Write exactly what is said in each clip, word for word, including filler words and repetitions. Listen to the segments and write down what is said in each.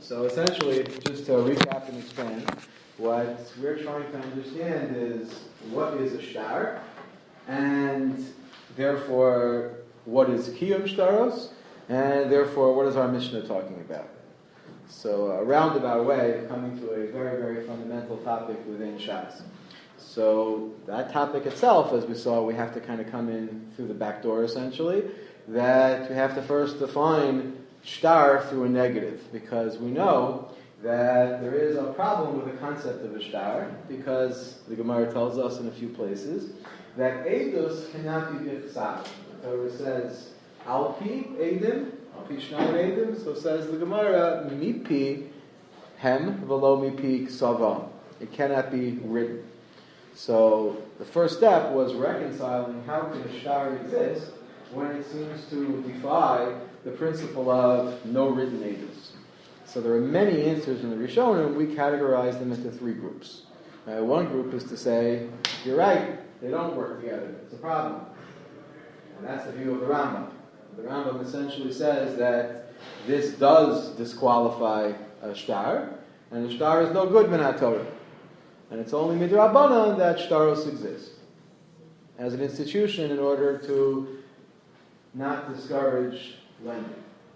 So essentially, just to recap and expand, what we're trying to understand is what is a shtar, and therefore what is kiyum shtaros, and therefore what is our Mishnah talking about. So a roundabout way of coming to a very, very fundamental topic within Shas. So that topic itself, as we saw, we have to kind of come in through the back door essentially, that we have to first define shtar through a negative, because we know that there is a problem with the concept of a shtar, because the Gemara tells us in a few places that edus cannot be b'chsav. The Torah says alpi edim, alpi shnayim edim. So says the Gemara mipi hem v'lo mipi ksavam. It cannot be written. So the first step was reconciling how can a shtar exist when it seems to defy the principle of no written edus. So there are many answers in the Rishonim. We categorize them into three groups. Uh, one group is to say, you're right, they don't work together. It's a problem. And that's the view of the Rambam. The Rambam essentially says that this does disqualify a shtar, and a shtar is no good min haTorah. And it's only midrabanan that shtaros exist as an institution in order to not discourage lending.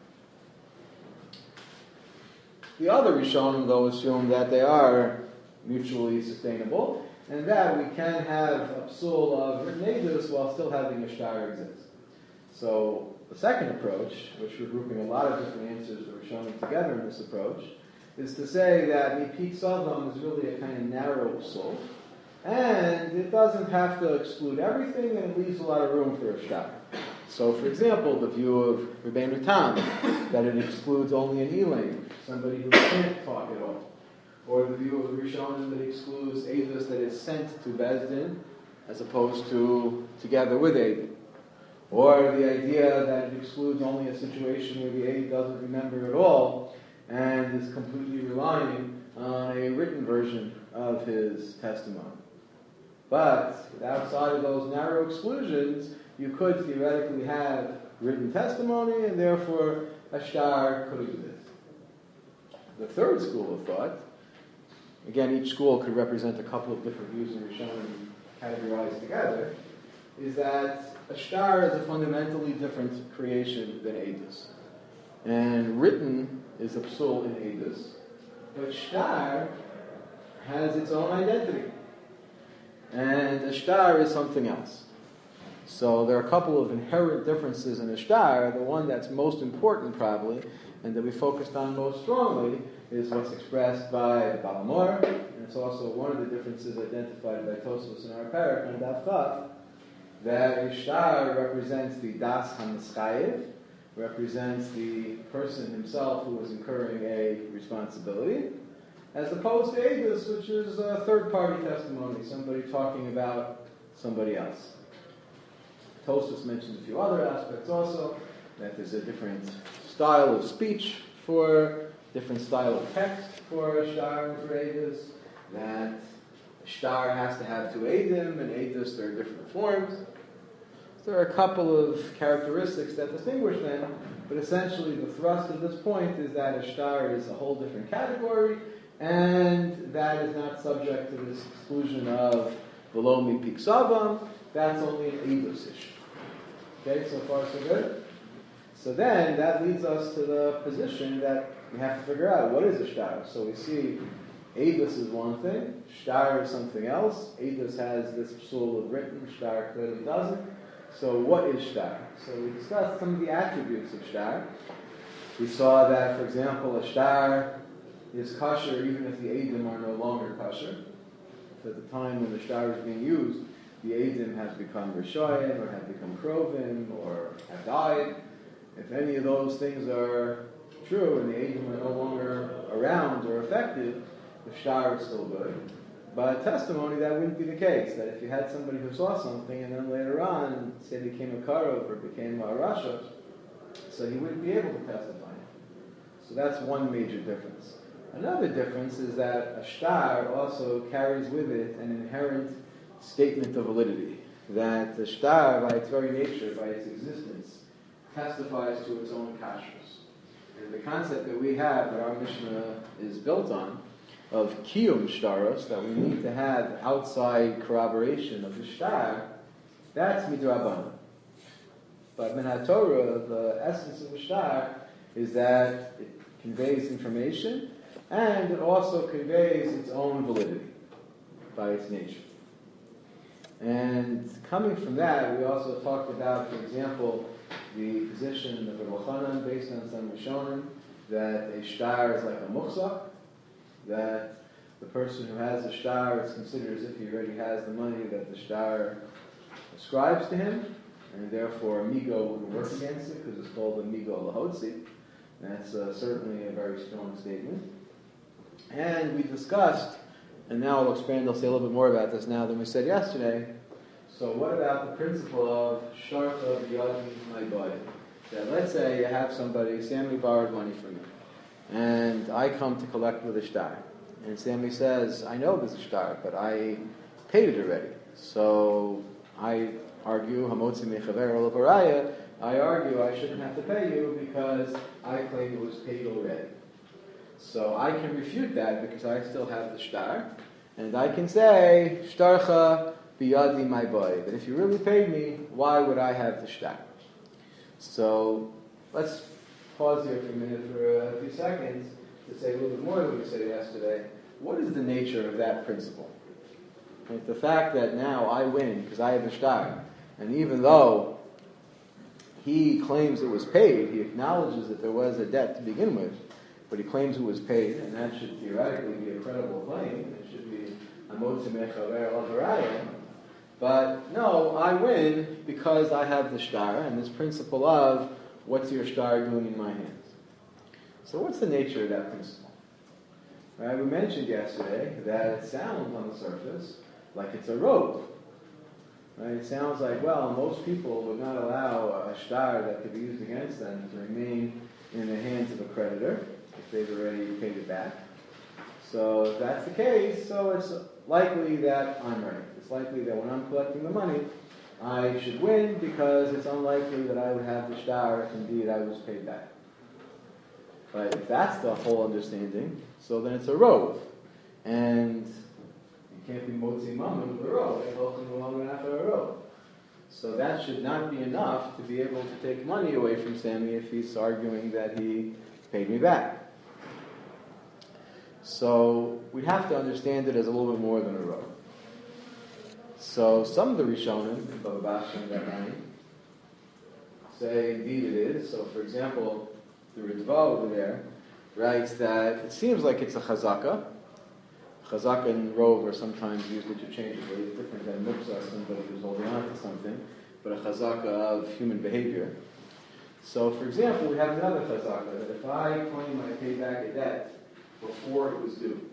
The other Rishonim, though, assume that they are mutually sustainable, and that we can have a psul of written edus while still having a shtar exist. So the second approach, which we're grouping a lot of different answers that we're showing together in this approach, is to say that mipik savam is really a kind of narrow psul, and it doesn't have to exclude everything, and it leaves a lot of room for a shtar. So, for example, the view of Rabbeinu Tam, that it excludes only an elaim, somebody who can't talk at all. Or the view of the Rishonim that excludes edus that is sent to Bezdin, as opposed to together with Eid. Or the idea that it excludes only a situation where the Eid doesn't remember at all, and is completely relying on a written version of his testimony. But outside of those narrow exclusions, you could theoretically have written testimony, and therefore a shtar could exist. The third school of thought, again, each school could represent a couple of different views in Rishonim categorized together, is that a shtar is a fundamentally different creation than edus. And written is a psul in edus, but shtar has its own identity. And a shtar is something else. So there are a couple of inherent differences in a shtar. The one that's most important probably, and that we focused on most strongly, is what's expressed by the Baal HaMaor, and it's also one of the differences identified by Tosfos in our parak on Daf Tav, that a shtar represents the das hanischayev, represents the person himself who is incurring a responsibility, as opposed to edus, which is a third-party testimony, somebody talking about somebody else. Tosfos mentioned a few other aspects also, that there's a different style of speech for, different style of text for a shtar and for edus, that a shtar has to have two edim, and edus there are different forms. So there are a couple of characteristics that distinguish them, but essentially the thrust of this point is that a shtar is a whole different category, and that is not subject to this exclusion of v'lo mipik savam. That's only an edus issue. Okay, so far so good? So then, that leads us to the position that we have to figure out, what is a shtar? So we see, edus is one thing, shtar is something else. Edus has this psul of written, shtar clearly doesn't. So what is shtar? So we discussed some of the attributes of shtar. We saw that, for example, a shtar is kosher even if the edim are no longer kosher. If at the time when the shtar is being used, the edim has become rishoyim, or have become krovim, or have died. If any of those things are true and the edim are no longer around or effective, the shtar is still good. But testimony, that wouldn't be the case. That if you had somebody who saw something and then later on, say became a karov or became a rasha, so he wouldn't be able to testify. So that's one major difference. Another difference is that a shtar also carries with it an inherent statement of validity. That the shtar, by its very nature, by its existence, testifies to its own kashrus. And the concept that we have, that our Mishnah is built on, of kiyum shtaros, that we need to have outside corroboration of the shtar, that's midrabanan. But min haTorah, the essence of the shtar is that it conveys information, and it also conveys its own validity by its nature. And coming from that, we also talked about, for example, the position of Rav Elchanan based on some Rishonim, that a shtar is like a muchzak, that the person who has a shtar is considered as if he already has the money that the shtar ascribes to him, and therefore a migo wouldn't work against it because it's called a migo lahotzi. That's uh, certainly a very strong statement. And we discussed, and now I'll expand, I'll say a little bit more about this now than we said yesterday. So what about the principle of sharta b'yadi ma'bayim? That let's say you have somebody, Sammy borrowed money from you, and I come to collect with a shtar. And Sammy says, I know there's a shtar, but I paid it already. So I argue, hamotzi mechaver olavaraya, I argue I shouldn't have to pay you because I claim it was paid already. So I can refute that because I still have the shtar, and I can say, shtarcha biyadi my boy, that if you really paid me, why would I have the shtar? So let's pause here for a minute for a few seconds to say a little bit more than we said yesterday. What is the nature of that principle? Right? The fact that now I win because I have the shtar, and even though he claims it was paid, he acknowledges that there was a debt to begin with, but he claims it was paid, and that should theoretically be a credible claim. It should be a motzi mechaver olavaraya. But no, I win because I have the shtar, and this principle of what's your shtar doing in my hands. So what's the nature of that principle? Right, we mentioned yesterday that it sounds on the surface like it's a rope. Right? It sounds like, well, most people would not allow a shtar that could be used against them to remain in the hands of a creditor if they've already paid it back. So if that's the case, so it's likely that I'm right. It's likely that when I'm collecting the money, I should win because it's unlikely that I would have the shtar if indeed I was paid back. But if that's the whole understanding, so then it's a rove. And you can't be motzi mammon with a rove. a rove. So that should not be enough to be able to take money away from Sammy if he's arguing that he paid me back. So we have to understand it as a little bit more than a rove. So some of the Rishonim, Baba Basra and Rabbi, say indeed it is. So for example, the Ritva over there writes that it seems like it's a chazaka. Chazaka and rove are sometimes used interchangeably. It's different than muksa, somebody who's holding on to something, but a chazaka of human behavior. So for example, we have another chazaka, that if I claim I paid back a debt before it was due,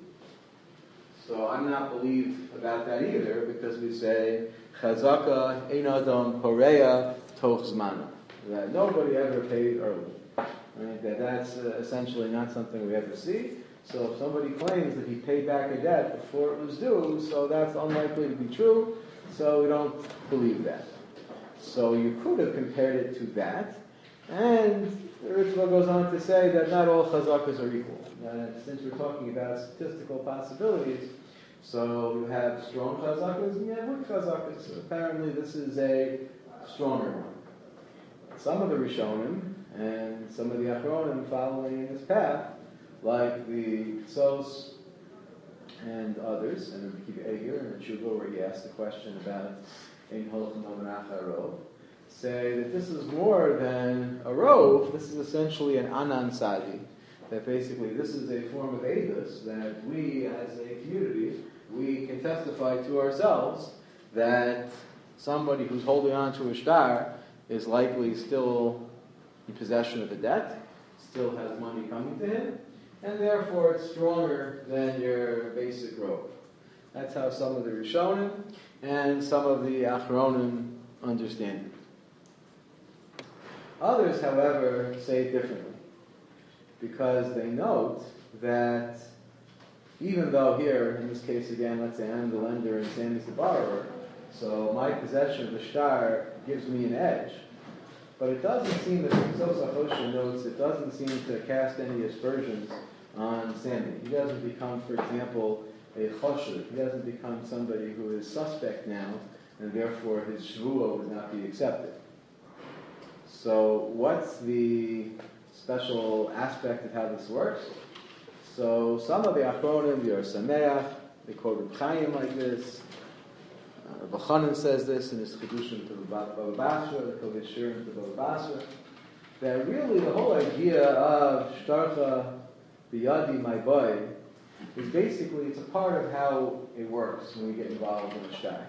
so I'm not believed about that either, because we say chazaka ein adam poreya toch zmana, that nobody ever paid early. Right? That that's uh, essentially not something we ever see. So if somebody claims that he paid back a debt before it was due, so that's unlikely to be true, so we don't believe that. So you could have compared it to that, and the Ritva goes on to say that not all chazakas are equal. And since we're talking about statistical possibilities, so you have strong chazakas and you have weak chazakas. So apparently this is a stronger one. Some of the Rishonim and some of the Achronim following in this path, like the Sos and others, and the Kiv Eger and the Tshuva, where he asked the question about Ein Holchem Nomenacha Rov, say that this is more than a rov. This is essentially an anan sadi. That basically this is a form of edus that we, as a community, we can testify to ourselves that somebody who's holding on to a shtar is likely still in possession of a debt, still has money coming to him, and therefore it's stronger than your basic rov. That's how some of the Rishonim and some of the Achronim understand it. Others, however, say it differently, because they note that even though here, in this case again, let's say I'm the lender and Sammy's the borrower, so my possession of the shtar gives me an edge. But it doesn't seem that Sos HaChoshen notes, it doesn't seem to cast any aspersions on Sammy. He doesn't become, for example, a choshed. He doesn't become somebody who is suspect now, and therefore his shvuah would not be accepted. So what's the special aspect of how this works? So some of the Achronim, the Or Sameach, they quote Reb Chaim like this. Uh, Reb Chanan says this in his Chedushim to Baba Basra, the Kovei Shirim to Baba Basra, that really the whole idea of Shtarcha Biyadi, my boy, is basically, it's a part of how it works when we get involved in a shtar.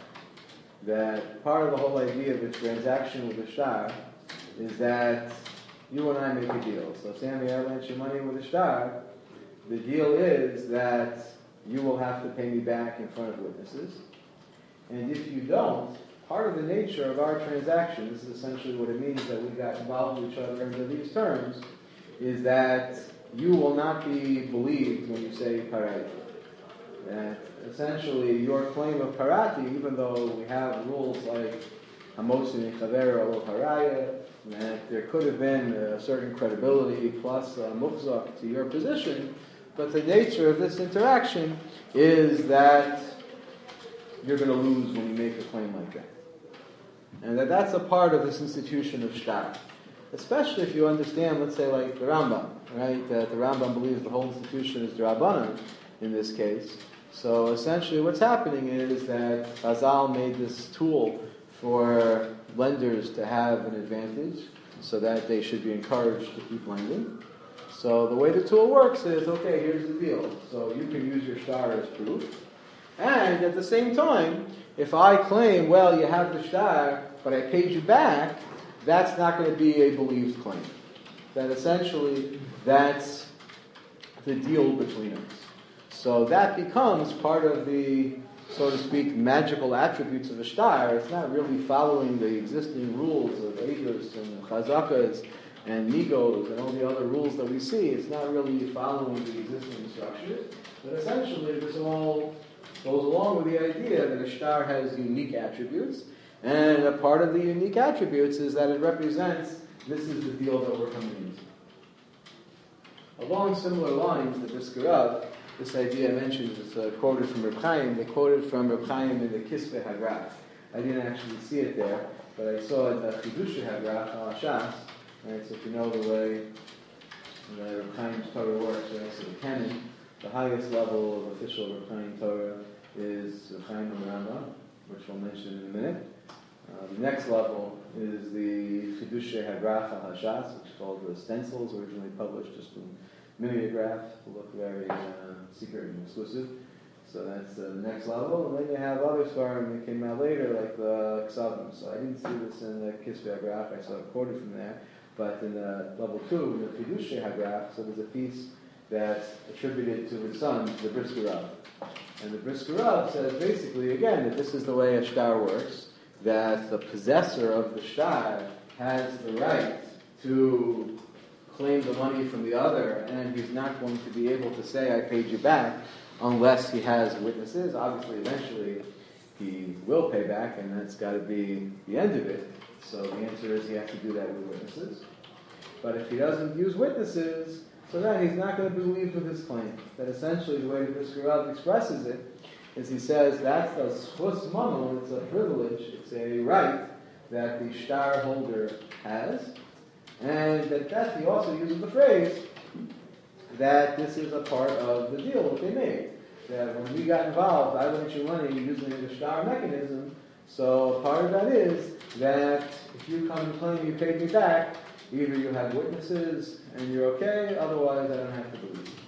That part of the whole idea of the transaction with a shtar is that you and I make a deal. So Sammy, I lent you money with a shtar. The deal is that you will have to pay me back in front of witnesses. And if you don't, part of the nature of our transaction, this is essentially what it means that we got involved with each other under these terms, is that you will not be believed when you say parati. That essentially your claim of parati, even though we have rules like hamosin chavera lo haraya, that there could have been a certain credibility plus uh, mukhzak to your position, but the nature of this interaction is that you're going to lose when you make a claim like that. And that that's a part of this institution of shtar. Especially if you understand, let's say, like the Rambam, right? That the Rambam believes the whole institution is D'Rabbanan in this case. So essentially what's happening is that Chazal made this tool for lenders to have an advantage so that they should be encouraged to keep lending. So the way the tool works is, okay, here's the deal. So you can use your shtar as proof. And at the same time, if I claim, well, you have the shtar, but I paid you back, that's not going to be a believed claim. That essentially, that's the deal between us. So that becomes part of the, so to speak, magical attributes of a shtar. It's not really following the existing rules of Eidos and Chazakas and Migos and all the other rules that we see. It's not really following the existing structures. But essentially, this all goes along with the idea that a shtar has unique attributes. And a part of the unique attributes is that it represents, this is the deal that we're coming into. Along similar lines, the Brisker Rav, this idea I mentioned is uh, quoted from Reb Chaim. They quoted from Reb Chaim in the Kisvei Hagraf. I didn't actually see it there, but I saw it at Chidushei Hagraf al Shas. Right, so if you know the way the Reb Chaim's Torah works, right, so the canon, the highest level of official Reb Chaim Torah is Reb Chaim Rambam, which we'll mention in a minute. Uh, the next level is the Chidushei Hagraf al Hashas, which is called the stencils, originally published just in mimeograph to look very uh, secret and exclusive. So that's uh, the next level. And then you have other svarim that came out later, like the Ksavim. So I didn't see this in the Kisvei Hagraf, I saw it quoted from there. But in the level two, the Chidushei Hagraf, so there's a piece that's attributed to his son, the Brisker Rav. And the Brisker Rav says basically, again, that this is the way a shtar works, that the possessor of the shtar has the right to claim the money from the other, and he's not going to be able to say, I paid you back, unless he has witnesses. Obviously, eventually, he will pay back, and that's got to be the end of it. So the answer is he has to do that with witnesses. But if he doesn't use witnesses, so then he's not going to be believed with his claim. That essentially, the way the Brisker Rav expresses it, is he says that's a schus mamon, it's a privilege, it's a right that the shtar holder has, and that, that he also uses the phrase that this is a part of the deal that they made. That when we got involved, I lent you money using the shtar mechanism, so part of that is that if you come and claim you paid me back, either you have witnesses and you're okay, otherwise I don't have to believe you.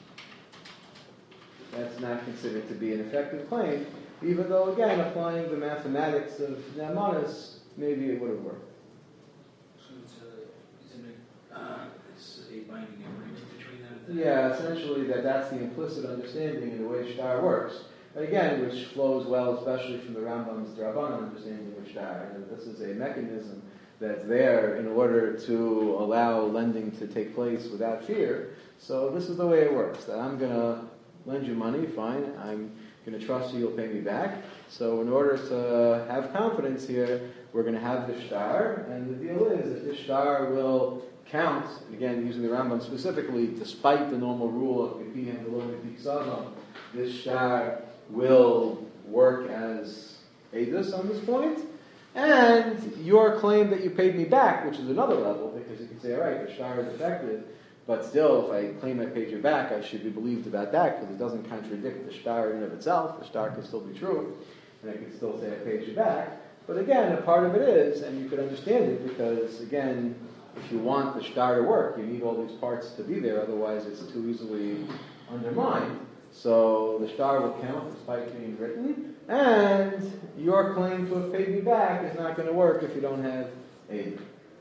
That's not considered to be an effective claim, even though, again, applying the mathematics of Naamanus, maybe it would have worked. So it's a, it's a, uh, it's a binding agreement between them? Yeah, essentially that that's the implicit understanding in the way shtar works. Again, which flows well, especially from the Rambam's D'Rabbanan understanding of shtar. And this is a mechanism that's there in order to allow lending to take place without fear. So this is the way it works, that I'm going to lend you money, fine, I'm going to trust you, you'll pay me back. So in order to have confidence here, we're going to have the shtar, and the deal is that this shtar will count, again using the Rambam specifically, despite the normal rule of Mipi and Below Mipi Ksavam, this shtar will work as Eidos on this point, and your claim that you paid me back, which is another level, because you can say, all right, the shtar is effective, but still, if I claim I paid you back, I should be believed about that, because it doesn't contradict the shtar in and of itself. The shtar can still be true, and I can still say I paid you back. But again, a part of it is, and you could understand it, because again, if you want the shtar to work, you need all these parts to be there, otherwise it's too easily undermined. So the shtar will count despite being written, and your claim to have paid me back is not going to work if you don't have Eidah.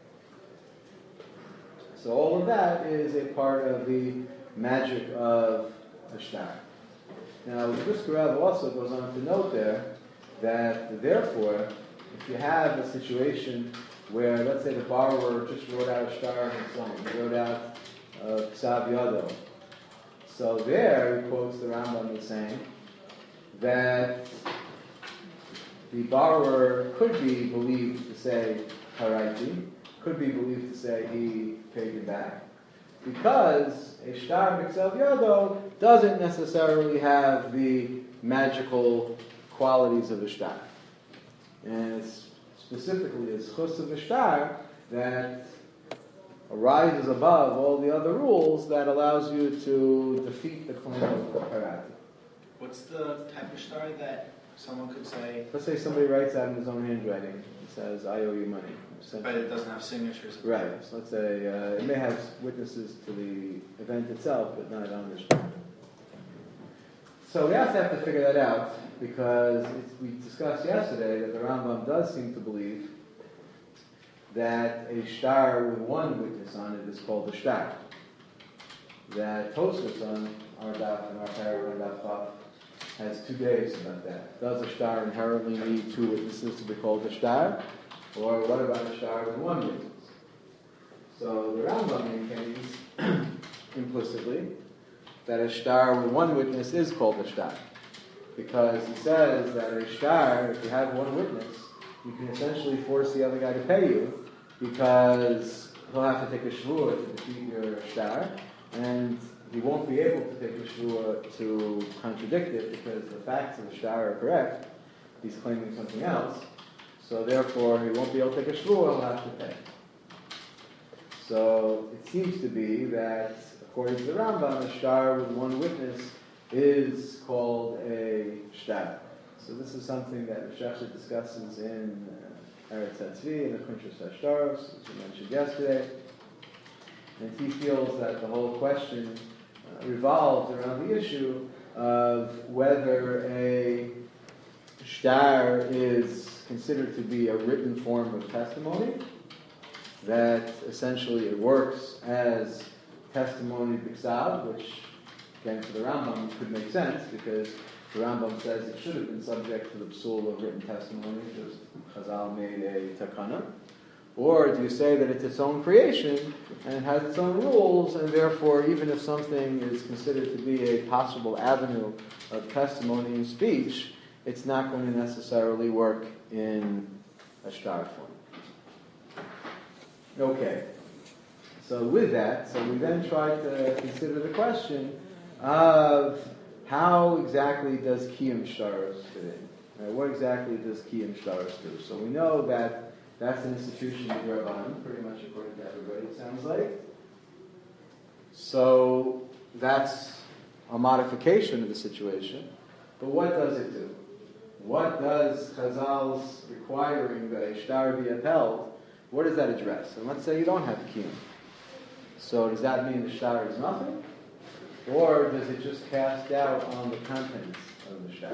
So all of that is a part of the magic of the shtar. Now, the Brisker Rebbe also goes on to note there that therefore, if you have a situation where, let's say, the borrower just wrote out a shtar on his own, he wrote out uh, Ksav Yado. So there, he quotes the Rambam as saying that the borrower could be believed to say Haraiti, could be believed to say he paid you back, because a shtar b'ksav yado doesn't necessarily have the magical qualities of a shtar. And it's specifically a schus of a shtar that arises above all the other rules that allows you to defeat the claim of Harati. What's the type of shtar that someone could say? Let's say somebody writes out in his own handwriting and says, I owe you money. But it doesn't have signatures. Right. So let's say uh, it may have witnesses to the event itself, but not on the shtar. So we also have to figure that out, because it's, we discussed yesterday that the Rambam does seem to believe that a shtar with one witness on it is called a shtar. That Tosfos on our daf and our paragraph daf Chaf has two days about that. Does a shtar inherently need two witnesses to be called a shtar? Or what about a shtar with one witness? So the Rambam maintains implicitly that a shtar with one witness is called a shtar, because he says that a shtar, if you have one witness, you can essentially force the other guy to pay you, because he'll have to take a shvuah to defeat your shtar, and he won't be able to take a shvuah to contradict it, because the facts of the shtar are correct. He's claiming something else. So therefore, he won't be able to take a shvuah, he'll have to pay. So it seems to be that, according to the Rambam, a shtar with one witness is called a shtar. So this is something that Rav Sheshet discusses in uh, Eretz HaTzvi, in the Kuntres HaShtaros, as we mentioned yesterday. And he feels that the whole question uh, revolves around the issue of whether a shtar is considered to be a written form of testimony, that essentially it works as testimony b'ksav, which, again, to the Rambam could make sense, because the Rambam says it should have been subject to the psul of written testimony, just Chazal made a takana. Or do you say that it's its own creation, and it has its own rules, and therefore, even if something is considered to be a possible avenue of testimony and speech, it's not going to necessarily work in a shtar form. Okay. So with that, so we then try to consider the question of how exactly does Kiyum Shtaros fit in? Right, what exactly does Kiyum Shtaros do? So we know that that's an institution of Rabbanan, pretty much according to everybody, it sounds like. So that's a modification of the situation. But what does it do? What does Chazal's requiring that a shtar be upheld, what does that address? And let's say you don't have Kiyum. So does that mean the shtar is nothing? Or does it just cast doubt on the contents of the shtar?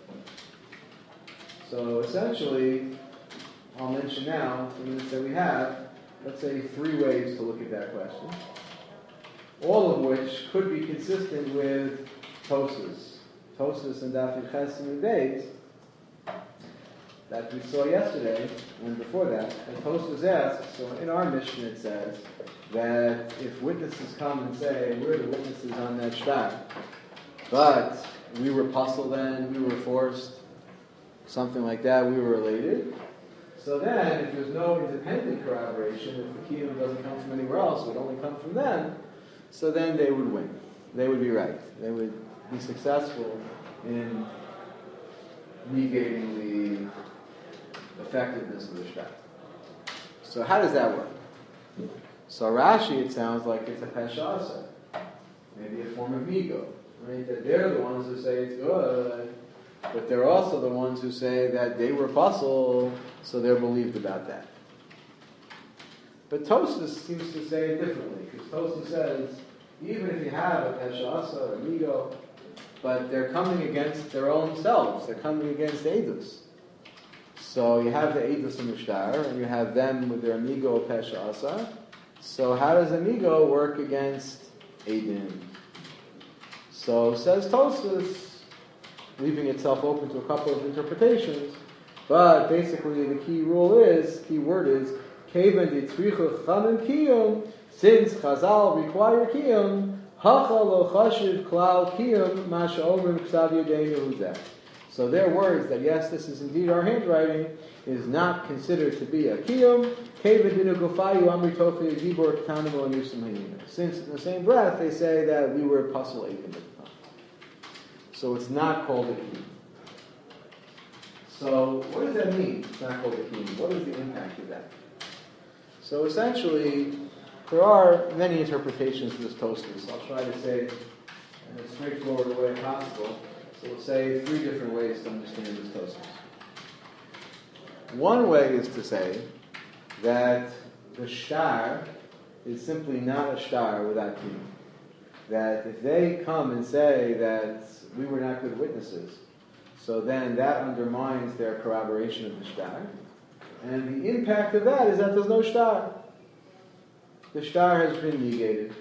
So essentially, I'll mention now, the minutes that we have, let's say three ways to look at that question, all of which could be consistent with Tosfos. Tosfos and Daf Ches and Beis that we saw yesterday, and before that, and Tosfos asks, so in our mission it says that if witnesses come and say, we're the witnesses on that shtar, but we were puzzled then, we were forced, something like that, we were related, So then, if there's no independent corroboration, if the kiyum doesn't come from anywhere else, it would only come from them, so then they would win. They would be right. They would be successful in negating the effectiveness of the shtar. So how does that work? So Rashi, it sounds like it's a pesha asa, maybe a form of migo. Right? That they're the ones who say it's good, but they're also the ones who say that they were puzzled, so they're believed about that. But Tosfos seems to say it differently, because Tosfos says, even if you have a pesha asa or migo, but they're coming against their own selves, they're coming against Eidus. So you have the Eidus and the shtar, and you have them with their amigo pesha asa. So how does amigo work against Eidim? So says Tosfos, leaving itself open to a couple of interpretations, but basically the key rule is, key word is, Kevan ditzrichu chanan kiyum, since Chazal require kiyum, hacha lo chashiv klal kiyum, ma she'omrim ksav yodeinu huzeh. So their words that yes, this is indeed our handwriting, is not considered to be a kiyum. Since in the same breath they say that we were pasul eidim at the time. So it's not called a kiyum. So what does that mean? It's not called a kiyum. What is the impact of that? So essentially, there are many interpretations of this Tosfos. I'll try to say in a straightforward way possible. So we'll say three different ways to understand this Tosfos. One way is to say that the shtar is simply not a shtar without kiyum. That if they come and say that we were not good witnesses, so then that undermines their corroboration of the shtar. And the impact of that is that there's no shtar. The shtar has been negated.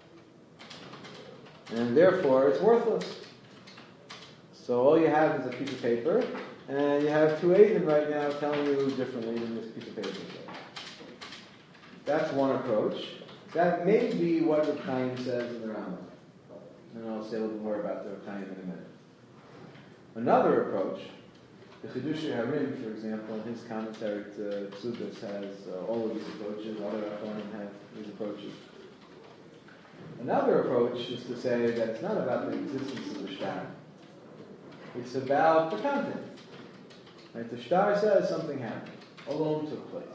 And therefore it's worthless. So all you have is a piece of paper, and you have two Eidim right now telling you differently than this piece of paper says. That's one approach. That may be what Reb Chaim says in the Rambam. And I'll say a little bit more about the Reb Chaim in a minute. Another approach, the Chidushei Harim, for example, in his commentary to Ksubis, has uh, all of these approaches. Other Achronim have these approaches. Another approach is to say that it's not about the existence of the shtar. It's about the content. Right? The shtar says something happened. Olom took place.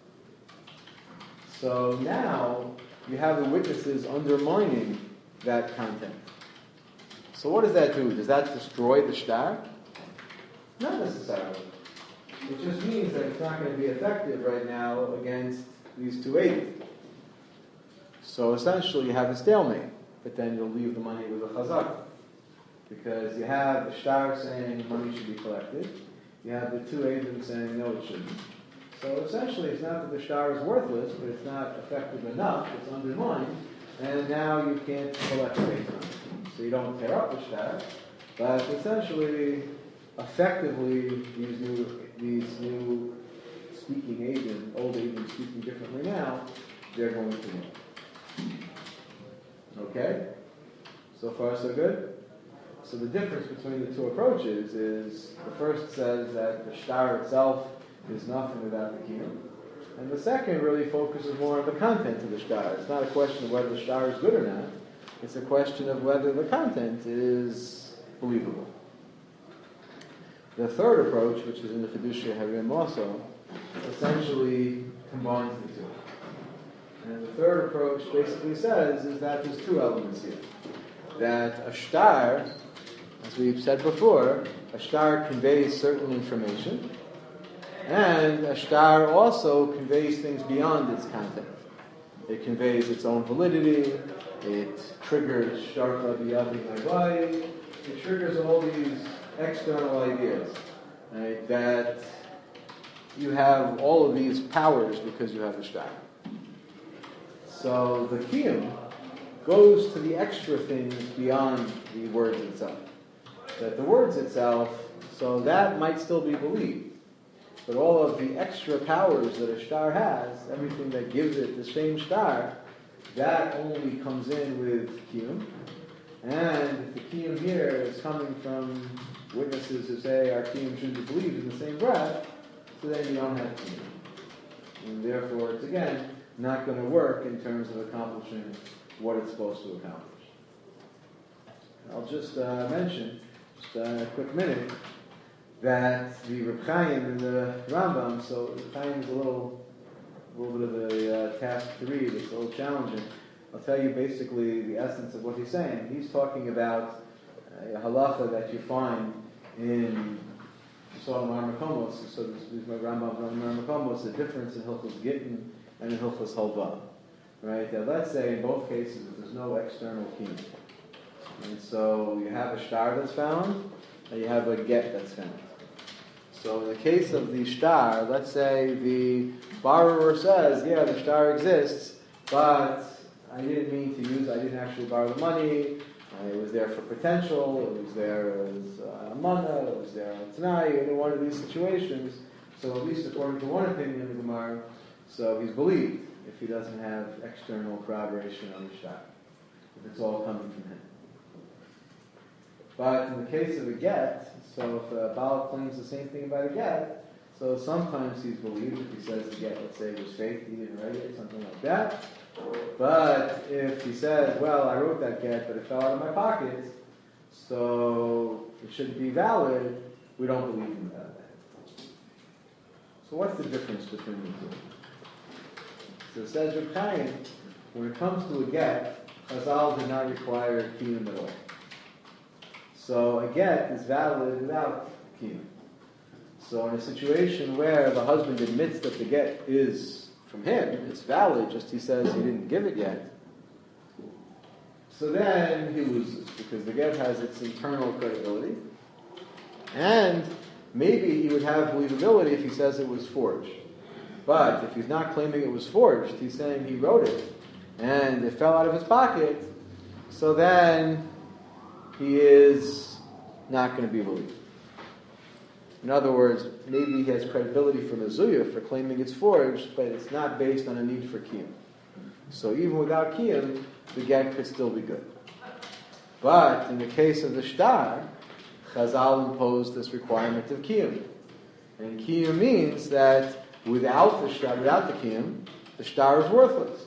So now you have the witnesses undermining that content. So what does that do? Does that destroy the shtar? Not necessarily. It just means that it's not going to be effective right now against these two eighty. So essentially you have a stalemate, but then you'll leave the money with a chazak. Because you have the shtar saying money should be collected, you have the two agents saying no, it shouldn't. So essentially it's not that the shtar is worthless, but it's not effective enough, it's undermined, and now you can't collect based on it. So you don't tear up the shtar, but essentially, effectively, these new, these new speaking agents, old agents speaking differently now, they're going to win. Okay? So far so good? So the difference between the two approaches is the first says that the shtar itself is nothing without the kiyum, and the second really focuses more on the content of the shtar. It's not a question of whether the shtar is good or not. It's a question of whether the content is believable. The third approach, which is in the Chidushei Harim also, essentially combines the two. And the third approach basically says is that there's two elements here. That a shtar, as we've said before, a shtar conveys certain information, and a shtar also conveys things beyond its content. It conveys its own validity, it triggers shtarcha b'yavi hayvai, it triggers all these external ideas, right, that you have all of these powers because you have the shtar. So the kiyum goes to the extra things beyond the words itself. That the words itself, so that might still be believed. But all of the extra powers that a shtar has, everything that gives it the same shtar, that only comes in with kiyum. And if the kiyum here is coming from witnesses who say our kiyum should be believed in the same breath, so then you don't have kiyum. And therefore, it's again not going to work in terms of accomplishing what it's supposed to accomplish. I'll just uh, mention, just uh, a quick minute, that the Reb Chaim in the Rambam, so Reb Chaim is a little, a little bit of a uh, task to read, it's a little challenging. I'll tell you basically the essence of what he's saying. He's talking about a halacha that you find in Sodom Makomos. So this is my Rambam Sodom Makomos, the difference in Hilchos Gittin and in Hilchos Halva. Right? Now let's say in both cases there's no external kiyum. And so you have a shtar that's found, and you have a get that's found. So in the case of the shtar, let's say the borrower says, yeah, the shtar exists, but I didn't mean to use, I didn't actually borrow the money, uh, it was there for potential, it was there as a mana, it was there as tonight, any one of these situations. So at least according to one opinion of the Gemara, so he's believed if he doesn't have external corroboration on the shtar, if it's all coming from him. But in the case of a get, so if a Baal claims the same thing about a get, so sometimes he's believed if he says the get, let's say, was fake, he didn't write it, something like that. But if he says, well, I wrote that get, but it fell out of my pocket, so it shouldn't be valid, we don't believe him about that. So what's the difference between the two? So it says Reb Chaim, when it comes to a get, Chazal did not require kiyum at all. So a get is valid without kiyum. So in a situation where the husband admits that the get is from him, it's valid, just he says he didn't give it yet, so then he loses, because the get has its internal credibility, and maybe he would have believability if he says it was forged. But if he's not claiming it was forged, he's saying he wrote it, and it fell out of his pocket, so then he is not going to be believed. In other words, maybe he has credibility for Mezuyah for claiming it's forged, but it's not based on a need for kiyum. So even without kiyum, the get could still be good. But in the case of the shtar, Chazal imposed this requirement of kiyum. And kiyum means that without the shtar, without the kiyum, the shtar is worthless.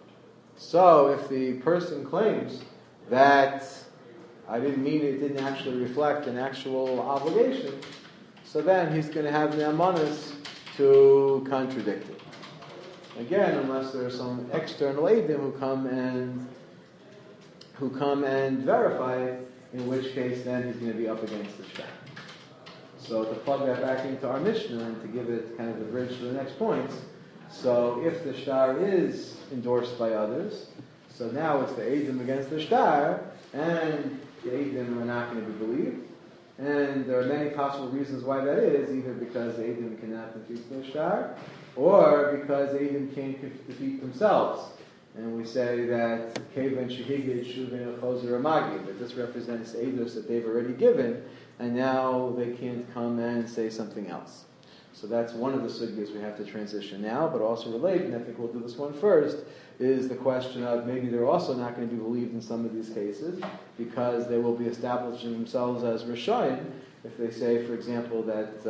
So if the person claims that I didn't mean it, it didn't actually reflect an actual obligation, so then he's going to have the amanas to contradict it. Again, unless there are some external eidim who come and who come and verify it, in which case then he's going to be up against the shtar. So to plug that back into our Mishnah and to give it kind of the bridge to the next points, so if the shtar is endorsed by others, so now it's the eidim against the shtar, and the eidim are not going to be believed. And there are many possible reasons why that is, either because the eidim cannot defeat the shtar, or because the eidim can't defeat themselves. And we say that Kevan Shehigid Shuvin Chozer Amagi, that this represents eidos that they've already given, and now they can't come and say something else. So that's one of the sugyas we have to transition now, but also related, and I think we'll do this one first, is the question of maybe they're also not going to be believed in some of these cases because they will be establishing themselves as Rishayim if they say, for example, that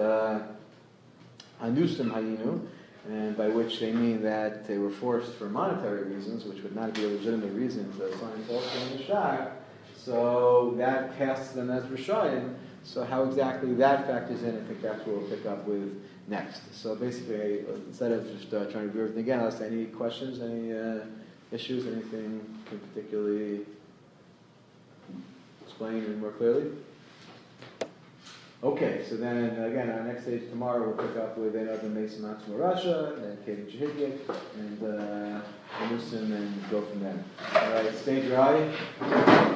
Anusim Hayinu, and by which they mean that they were forced for monetary reasons, which would not be a legitimate reason to sign falsely in the shtar, so that casts them as Rishayim. So how exactly that factors in, I think that's what we'll pick up with next. So basically, instead of just uh, trying to do everything again, I'll ask any questions, any uh, issues, anything to particularly explain any more clearly? Okay, so then again, our next stage tomorrow we'll pick up with another Mason Matzmo Rasha, and then Katie Jehigit, and uh, Anusim, and go from there. All right, stage your eye.